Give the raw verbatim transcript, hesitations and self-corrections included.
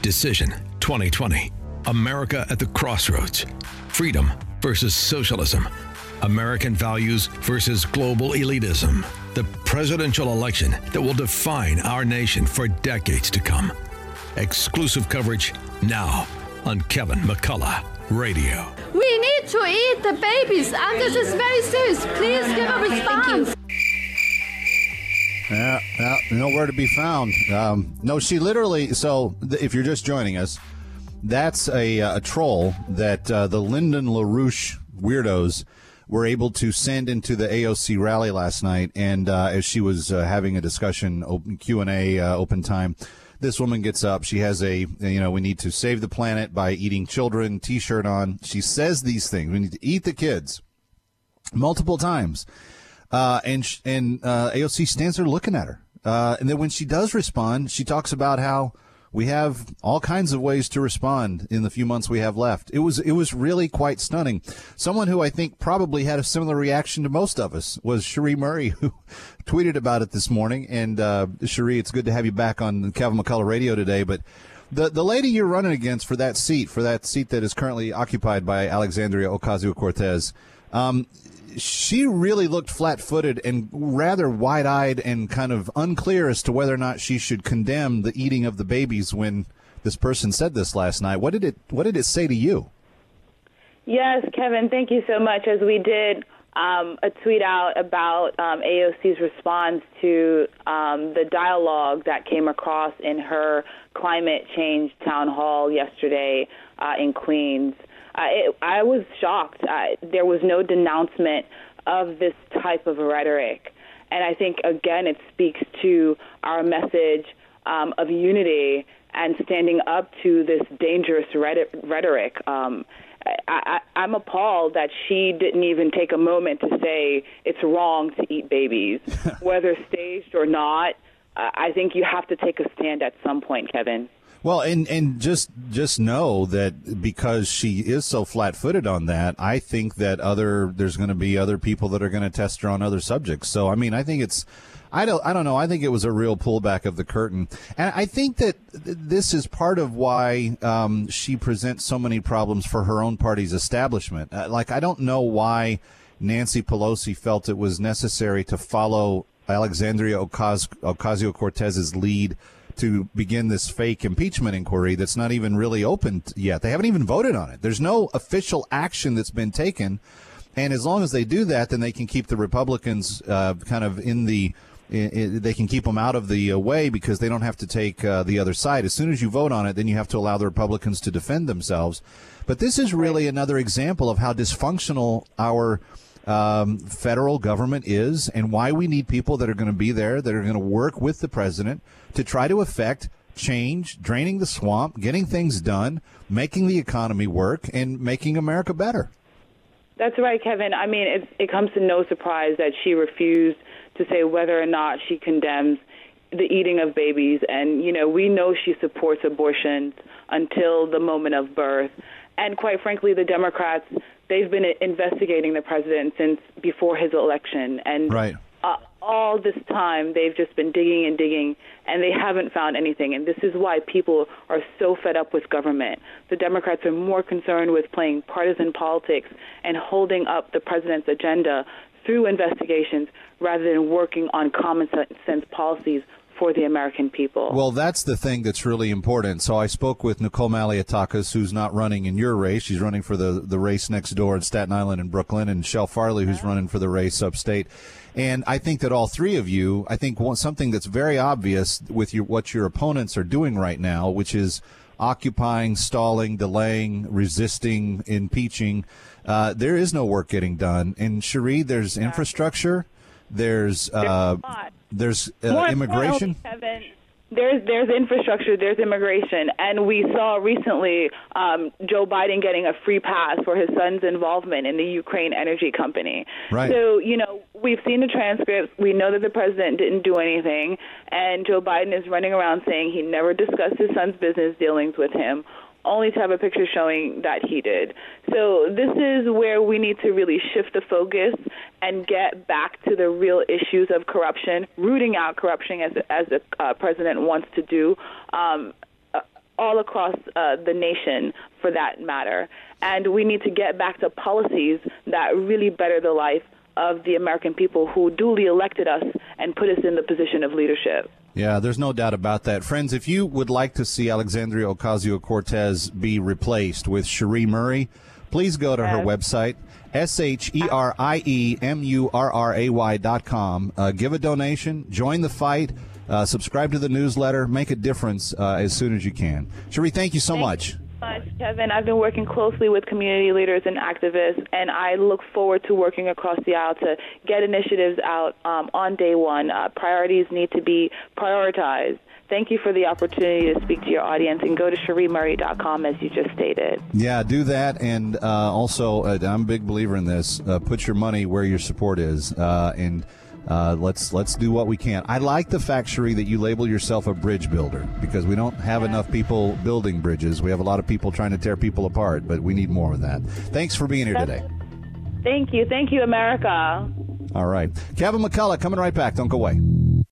Decision twenty twenty. America at the crossroads. Freedom versus socialism. American values versus global elitism. The presidential election that will define our nation for decades to come. Exclusive coverage now on Kevin McCullough Radio. We need to eat the babies, and this is very serious. Please give a response. Yeah, yeah, nowhere to be found. Um, no, she literally, so th- if you're just joining us, that's a, a troll that uh, the Lyndon LaRouche weirdos were able to send into the A O C rally last night. And uh, as she was uh, having a discussion, open Q and A, uh, open time, this woman gets up. She has a, you know, we need to save the planet by eating children T-shirt on. She says these things. We need to eat the kids multiple times. Uh, and sh- and uh, A O C stands there looking at her. Uh, and then when she does respond, she talks about how we have all kinds of ways to respond in the few months we have left. It was it was really quite stunning. Someone who I think probably had a similar reaction to most of us was Cherie Murray, who tweeted about it this morning. And uh, Cherie, it's good to have you back on Kevin McCullough Radio today. But the the lady you're running against for that seat, for that seat that is currently occupied by Alexandria Ocasio-Cortez, um, she really looked flat-footed and rather wide-eyed and kind of unclear as to whether or not she should condemn the eating of the babies when this person said this last night. What did it What did it say to you? Yes, Kevin, thank you so much. As we did um, a tweet out about um, A O C's response to um, the dialogue that came across in her climate change town hall yesterday uh, in Queens. Uh, it, I was shocked. Uh, there was no denouncement of this type of rhetoric. And I think, again, it speaks to our message um, of unity and standing up to this dangerous rhetoric. Um, I, I, I'm appalled that she didn't even take a moment to say it's wrong to eat babies, whether staged or not. Uh, I think you have to take a stand at some point, Kevin. Well, and, and just just know that because she is so flat-footed on that, I think that other there's going to be other people that are going to test her on other subjects. So, I mean, I think it's I don't I don't know. I think it was a real pullback of the curtain. And I think that this is part of why um, she presents so many problems for her own party's establishment. Uh, like, I don't know why Nancy Pelosi felt it was necessary to follow Alexandria Ocasio-Cortez's lead to begin this fake impeachment inquiry that's not even really open yet. They haven't even voted on it. There's no official action that's been taken. And as long as they do that, then they can keep the Republicans uh, kind of in the in, in, they can keep them out of the uh, way because they don't have to take uh, the other side. As soon as you vote on it, then you have to allow the Republicans to defend themselves. But this is really another example of how dysfunctional our Um, federal government is and why we need people that are going to be there, that are going to work with the president to try to effect change, draining the swamp, getting things done, making the economy work, and making America better. That's right, Kevin. I mean, it, it comes to no surprise that she refused to say whether or not she condemns the eating of babies. And, you know, we know she supports abortions until the moment of birth. And quite frankly, the Democrats, they've been investigating the president since before his election. And right. uh, all this time, they've just been digging and digging, and they haven't found anything. And this is why people are so fed up with government. The Democrats are more concerned with playing partisan politics and holding up the president's agenda through investigations rather than working on common sense policies for the American people. Well, that's the thing that's really important. So I spoke with Nicole Malliotakis, who's not running in your race. She's running for the, the race next door in Staten Island and Brooklyn, and Shel Farley, who's running for the race upstate. And I think that all three of you, I think one, something that's very obvious with your, what your opponents are doing right now, which is occupying, stalling, delaying, resisting, impeaching, uh, there is no work getting done. And Cherie, there's infrastructure, there's uh, there's uh, immigration. Kevin, there's there's infrastructure, there's immigration, and we saw recently um, Joe Biden getting a free pass for his son's involvement in the Ukraine energy company. Right. So, you know, we've seen the transcripts. We know that the president didn't do anything, and Joe Biden is running around saying he never discussed his son's business dealings with him, only to have a picture showing that he did. So this is where we need to really shift the focus and get back to the real issues of corruption, rooting out corruption as, as the uh, president wants to do. Um, uh, all across uh, the nation, for that matter. And we need to get back to policies that really better the life of the American people who duly elected us and put us in the position of leadership. Yeah, there's no doubt about that. Friends, if you would like to see Alexandria Ocasio-Cortez be replaced with Cherie Murray, please go to yes. her website, S H E R I E M U R R A Y dot com. Uh, give a donation, join the fight, uh, subscribe to the newsletter, make a difference uh, as soon as you can. Cherie, thank you so thank much. You. Much, Kevin. I've been working closely with community leaders and activists, and I look forward to working across the aisle to get initiatives out um, on day one. Uh, priorities need to be prioritized. Thank you for the opportunity to speak to your audience, and go to cherie murray dot com as you just stated. Yeah, do that. And uh, also, uh, I'm a big believer in this. Uh, put your money where your support is. Uh, and Uh, let's let's do what we can. I like the fact, Cherie, that you label yourself a bridge builder, because we don't have enough people building bridges. We have a lot of people trying to tear people apart, but we need more of that. Thanks for being here That's, today. Thank you. Thank you, America. All right. Kevin McCullough coming right back. Don't go away.